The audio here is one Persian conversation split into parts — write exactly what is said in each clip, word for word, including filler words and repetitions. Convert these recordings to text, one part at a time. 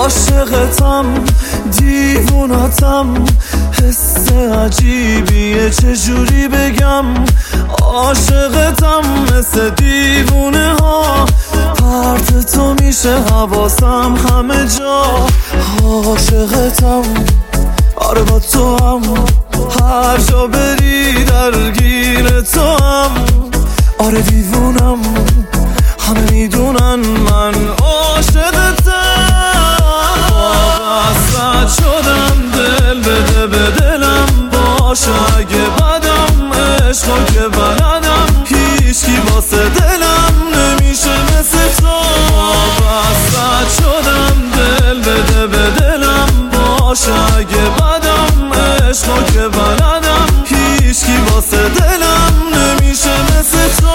عاشقتم دیوونتم، حس عجیبیه چجوری بگم. عاشقتم مثل دیوونه ها، پرت تو میشه حواسم همه جا. عاشقتم آره با تو هم، هر جا بری درگیر تو هم. آره دیوونم همه میدونن من عاشقتم. واسه شدم دل بده به دلم، باشه اگه بدم عشقا که بلدم. هیچکی واسه دلم نمیشه مثل تو. واسه شدم دل بده به دلم، باشه اگه بدم عشقا که بلدم. هیچکی واسه دلم نمیشه مثل تو.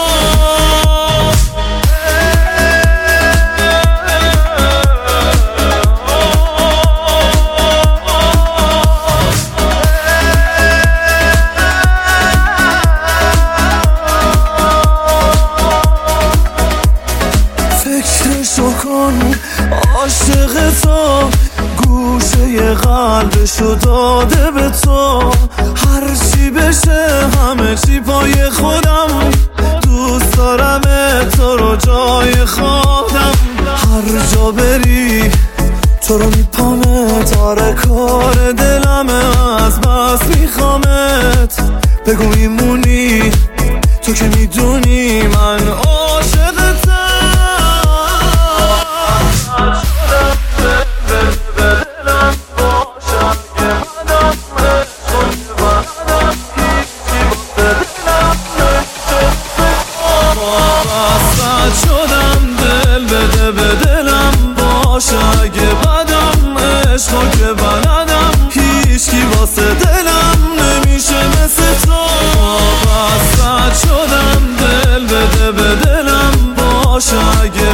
فکرشو کن عاشق تو، گوشه قلبشو داده به تو. هر چی بشه همه چی پای خودم، دوست دارم تو رو جای خودم. هر جا بری تو رو میپامت، آره کار دلمه از بس میخوامت. بگو میمونی تو که میدونی من عاشقتم. شدم دل بده به دلم، باشه اگه بدم عشقا که بلدم. هیچکی واسه دلم نمیشه مثل تو. واسه شدم دل بده به دلم، باشه اگه